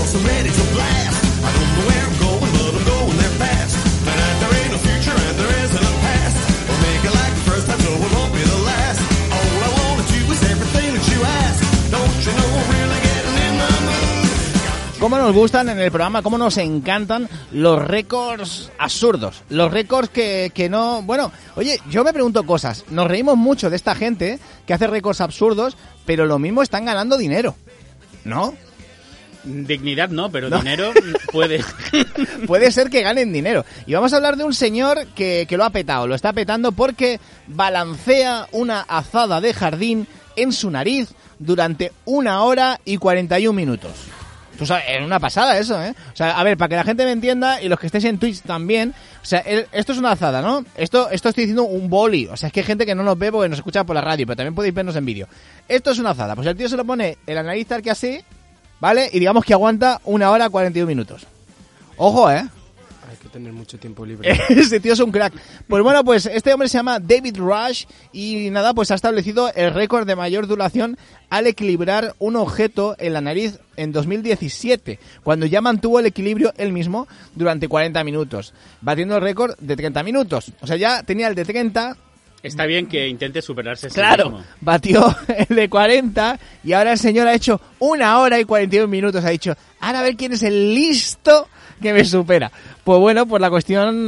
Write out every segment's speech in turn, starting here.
so ready to blast. I don't know where I'm going, but I'm going there fast. Tonight there ain't no future and there isn't a past. We'll make it like the first time, so it won't be the last. All I wanna do is everything that you ask. Don't you know I'm really getting in the mood? Cómo nos gustan en el programa, cómo nos encantan los récords absurdos, los récords que no... Bueno, oye, yo me pregunto cosas, nos reímos mucho de esta gente que hace récords absurdos, pero lo mismo están ganando dinero, ¿no? Dignidad no, pero no. Dinero puede. Puede ser que ganen dinero. Y vamos a hablar de un señor que lo ha petado, lo está petando porque balancea una azada de jardín en su nariz durante 1 hora y 41 minutos. Tú sabes, es una pasada eso, ¿eh? O sea, a ver, para que la gente me entienda y los que estéis en Twitch también, o sea, esto es una azada, ¿no? Esto estoy diciendo un boli, o sea, es que hay gente que no nos ve porque nos escucha por la radio, pero también podéis vernos en vídeo. Esto es una azada, pues el tío se lo pone en la nariz tal que así, ¿vale? Y digamos que aguanta 1 hora 41 minutos. Ojo, ¿eh? Hay que tener mucho tiempo libre. Ese tío es un crack. Pues bueno, pues este hombre se llama David Rush y nada, pues ha establecido el récord de mayor duración al equilibrar un objeto en la nariz en 2017, cuando ya mantuvo el equilibrio él mismo durante 40 minutos, batiendo el récord de 30 minutos. O sea, ya tenía el de 30... Está bien que intente superarse. Claro, mismo. batió el de 40 y ahora el señor ha hecho 1 hora y 41 minutos. Ha dicho, ahora a ver quién es el listo que me supera. Pues bueno, pues la cuestión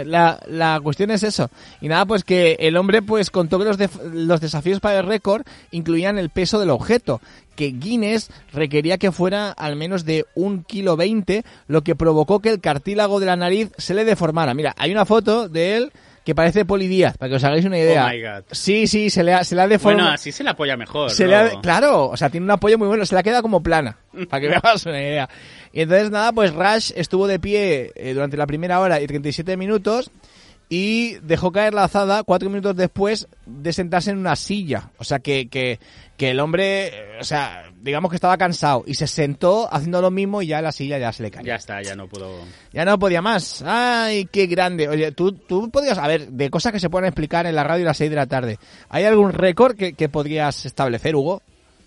la cuestión es eso. Y nada, pues que el hombre pues contó que los desafíos para el récord incluían el peso del objeto, que Guinness requería que fuera al menos de 1,20 kg, lo que provocó que el cartílago de la nariz se le deformara. Mira, hay una foto de él que parece Poli Díaz, para que os hagáis una idea. Oh my God. Sí, se le ha deformado. Bueno, así se le apoya mejor. Claro, o sea, tiene un apoyo muy bueno, se la queda como plana, para que veas una idea. Y entonces nada, pues Rush estuvo de pie durante la 1 hora y 37 minutos y dejó caer la azada 4 minutos después de sentarse en una silla. O sea, que el hombre, o sea, digamos que estaba cansado y se sentó haciendo lo mismo y ya la silla ya se le cayó. Ya está, ya no pudo. Ya no podía más. Ay, qué grande. Oye, tú podrías, a ver, de cosas que se pueden explicar en la radio a las 6 de la tarde. ¿Hay algún récord que podrías establecer, Hugo?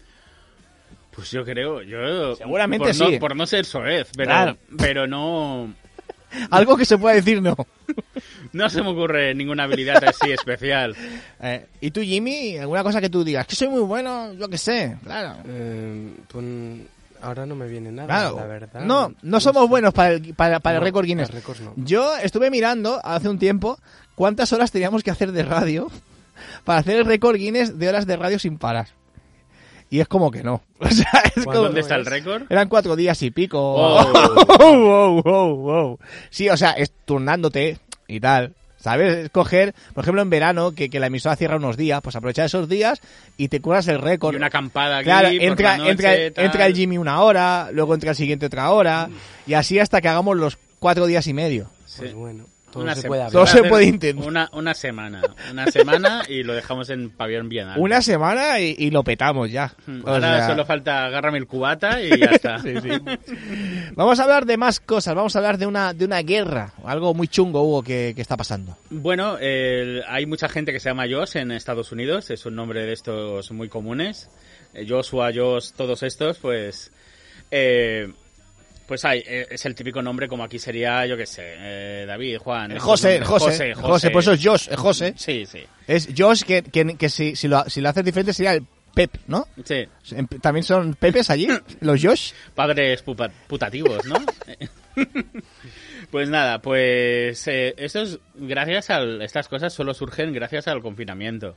Pues yo creo, seguramente sí. Por no ser soez, Claro. pero no... Algo que se pueda decir no. No se me ocurre ninguna habilidad así especial. ¿Y tú, Jimmy? ¿Alguna cosa que tú digas? Que soy muy bueno, yo qué sé, claro. Pues ahora no me viene nada, claro. La verdad. No somos buenos para el récord Guinness. No. Yo estuve mirando hace un tiempo cuántas horas teníamos que hacer de radio para hacer el récord Guinness de horas de radio sin parar. Y es como que no. O sea, ¿Dónde está el récord? Eran 4 días y pico. Oh. Sí, o sea, es turnándote y tal. ¿Sabes? Escoger, por ejemplo, en verano, que la emisora cierra unos días, pues aprovechar esos días y te curas el récord. Y una acampada aquí. Claro, por la noche, entra el Jimmy 1 hora, luego entra el siguiente otra hora, y así hasta que hagamos los 4 días y medio. Sí. Pues bueno. Todo se puede intentar. Una semana y lo dejamos en pabellón bien alto. Una semana y lo petamos ya. Ahora solo falta agárrame el cubata y ya está. Sí. Vamos a hablar de más cosas. Vamos a hablar de una guerra. Algo muy chungo, Hugo, que está pasando. Bueno, hay mucha gente que se llama Josh en Estados Unidos. Es un nombre de estos muy comunes. Joshua, Josh, todos estos, pues... Pues es el típico nombre como aquí sería, yo qué sé, David, Juan... José, por eso es Josh, es José. Sí. Es Josh que si lo haces diferente sería el Pep, ¿no? Sí. ¿También son Pepes allí, los Josh? Padres putativos, ¿no? Pues nada, pues estas cosas solo surgen gracias al confinamiento.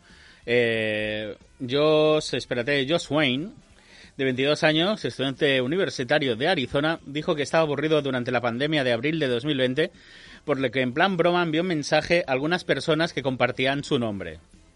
Josh Wayne, de 22 años, estudiante universitario de Arizona, dijo que estaba aburrido durante la pandemia de abril de 2020, por lo que en plan broma envió un mensaje a algunas personas que compartían su nombre.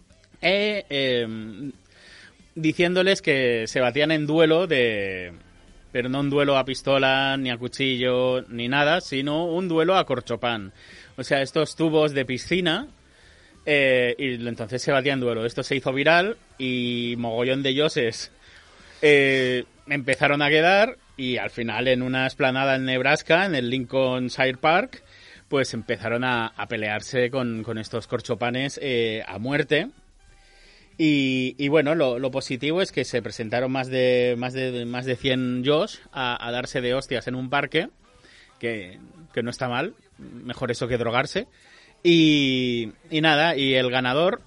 Diciéndoles que se batían en duelo pero no un duelo a pistola, ni a cuchillo, ni nada, sino un duelo a corchopán. O sea, estos tubos de piscina, y entonces se batían en duelo. Esto se hizo viral y mogollón de yoses empezaron a quedar y al final en una explanada en Nebraska, en el Lincolnshire Park, pues empezaron a pelearse con estos corchopanes a muerte. Y bueno, lo positivo es que se presentaron más de 100 Josh a darse de hostias en un parque, que no está mal, mejor eso que drogarse. Y nada, y el ganador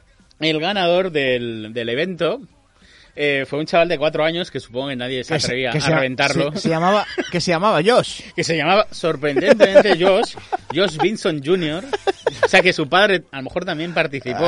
del evento fue un chaval de 4 años que supongo que nadie se atrevía a reventarlo. Se llamaba Josh. Que se llamaba sorprendentemente Josh Vinson Jr. O sea que su padre a lo mejor también participó.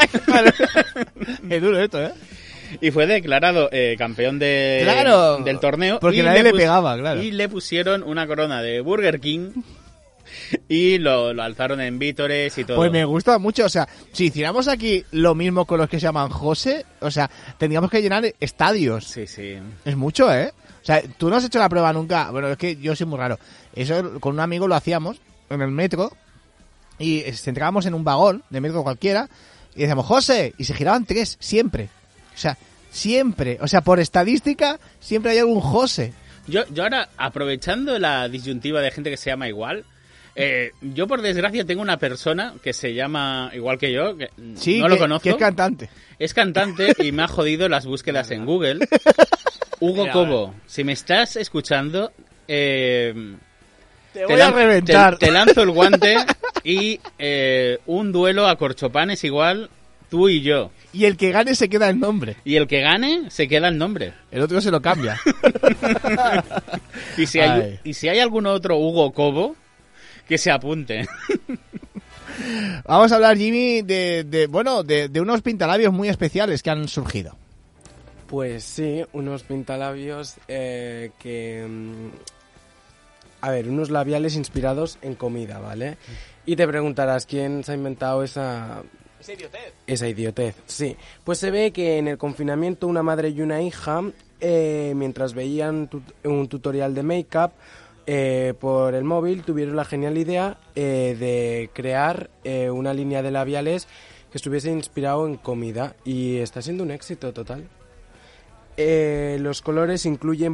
Qué duro esto, ¿eh? Y fue declarado campeón del torneo. Porque nadie le pegaba, claro. Y le pusieron una corona de Burger King y lo alzaron en vítores y todo. Pues me gusta mucho, o sea, si hiciéramos aquí lo mismo con los que se llaman José, o sea, tendríamos que llenar estadios. Sí, sí. Es mucho, ¿eh? O sea, tú no has hecho la prueba nunca. Bueno, es que yo soy muy raro. Eso con un amigo lo hacíamos en el metro y entrábamos en un vagón de metro cualquiera y decíamos, José, y se giraban 3, siempre. O sea, siempre. O sea, por estadística, siempre hay algún José. Yo ahora, aprovechando la disyuntiva de gente que se llama igual, yo por desgracia tengo una persona que se llama igual que yo, que sí, no lo conozco. Que es cantante. Es cantante y me ha jodido las búsquedas en Google. Hugo Cobo, si me estás escuchando, te voy a reventar. Te lanzo el guante y un duelo a corchopanes igual, tú y yo. Y el que gane se queda el nombre. Y el que gane se queda el nombre. El otro se lo cambia. Y si hay algún otro Hugo Cobo, que se apunte. Vamos a hablar, Jimmy, de unos pintalabios muy especiales que han surgido. Pues sí, unos pintalabios unos labiales inspirados en comida, ¿vale? Y te preguntarás, ¿quién se ha inventado esa idiotez? Sí. Pues se ve que en el confinamiento una madre y una hija, mientras veían un tutorial de make-up por el móvil, tuvieron la genial idea de crear una línea de labiales que estuviese inspirado en comida, y está siendo un éxito total. Los colores incluyen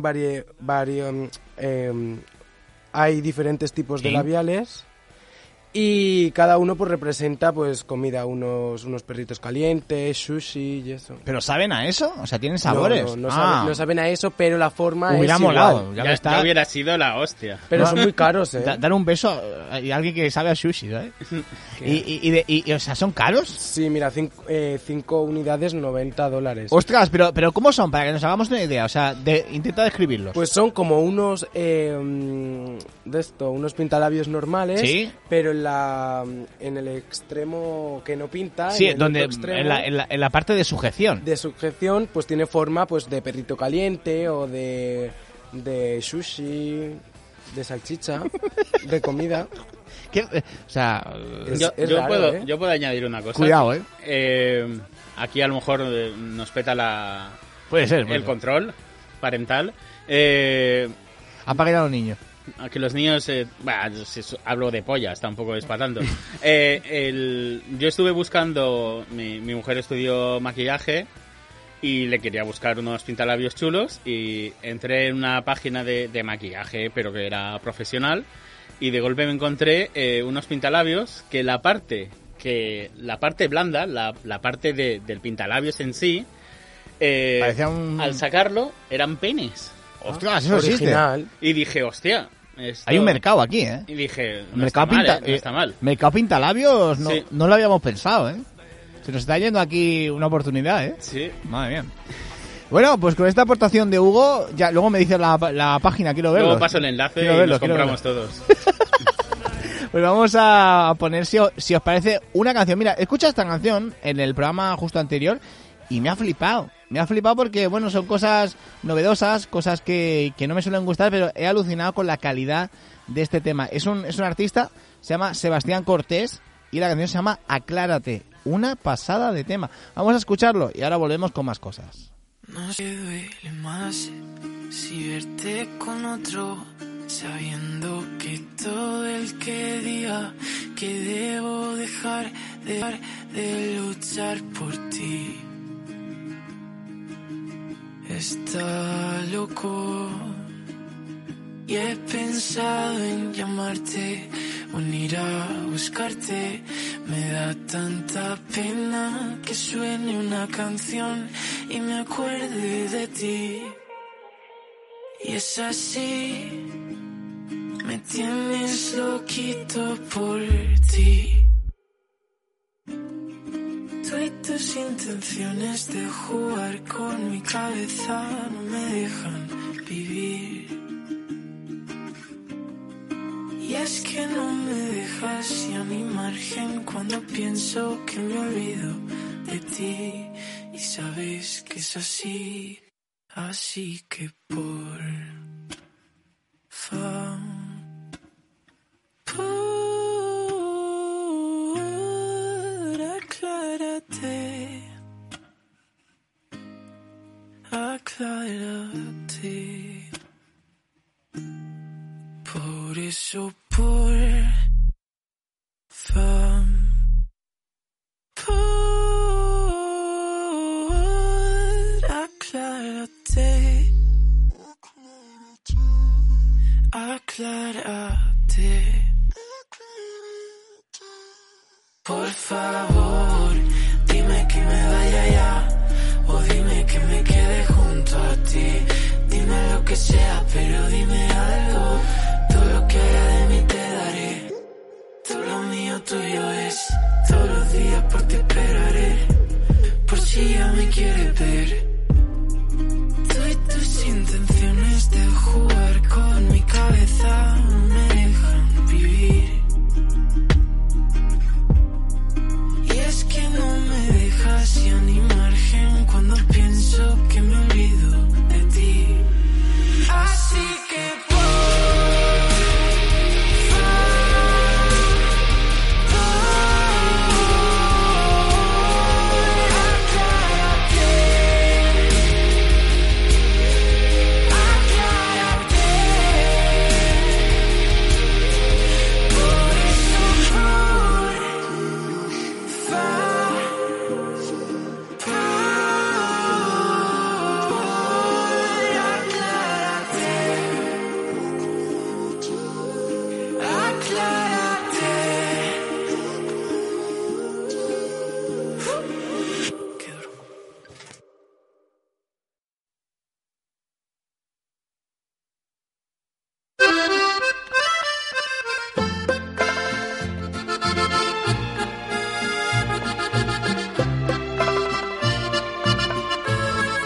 hay diferentes tipos de labiales y cada uno pues representa pues comida, unos perritos calientes, sushi y eso. ¿Pero saben a eso? O sea, ¿tienen sabores? No saben a eso, pero la forma hubiera es molado, igual. Ya hubiera sido la hostia. Pero son muy caros, ¿eh? Dar un beso a alguien que sabe a sushi, ¿sabes? y o sea, ¿son caros? Sí, mira, 5 unidades, $90. Ostras, pero ¿cómo son? Para que nos hagamos una idea, o sea, intenta describirlos. Pues son como unos unos pintalabios normales, ¿sí? Pero en el extremo que no pinta, sí, en donde en la parte de sujeción. De sujeción, pues tiene forma pues de perrito caliente o de sushi, de salchicha, de comida. O sea, yo puedo añadir una cosa. Cuidado, aquí a lo mejor nos peta puede ser. El control parental. Apaguen a los niños. A que los niños... hablo de pollas, tampoco es para tanto. Yo estuve buscando... Mi mujer estudió maquillaje y le quería buscar unos pintalabios chulos, y entré en una página de maquillaje, pero que era profesional, y de golpe me encontré unos pintalabios que la parte blanda, la parte del pintalabios en sí, al sacarlo eran penes. Ostras, eso original. Existe. Y dije, hostia... Hay un mercado aquí, ¿eh? Y dije, no está mal. Mercado pintalabios, sí. No lo habíamos pensado, ¿eh? Se nos está yendo aquí una oportunidad, ¿eh? Sí. Madre mía. Bueno, pues con esta aportación de Hugo, ya luego me dices la página, quiero verlo. Luego paso el enlace y los compramos todos. Pues vamos a poner, si os parece, una canción. Mira, escucha esta canción en el programa justo anterior y me ha flipado. Me ha flipado porque, bueno, son cosas novedosas, cosas que no me suelen gustar, pero he alucinado con la calidad de este tema. Es un artista, se llama Sebastián Cortés, y la canción se llama Aclárate. Una pasada de tema. Vamos a escucharlo y ahora volvemos con más cosas. No se duele más si verte con otro, sabiendo que todo el que diga que debo dejar de luchar por ti está loco. Y he pensado en llamarte ir a buscarte. Me da tanta pena que suene una canción y me acuerde de ti. Y es así, me tienes loquito por ti. Tú y tus intenciones de jugar con mi cabeza no me dejan vivir. Y es que no me dejas ni a mi margen cuando pienso que me olvido de ti. Y sabes que es así, así que por aclárate, aclárate. Por eso, por aclárate, aclárate. Por favor, dime que me vaya ya, o dime que me quede junto a ti. Dime lo que sea, pero dime algo. Todo lo que haya de mí te daré. Todo lo mío tuyo es. Todos los días por ti esperaré. Por si ya me quieres ver.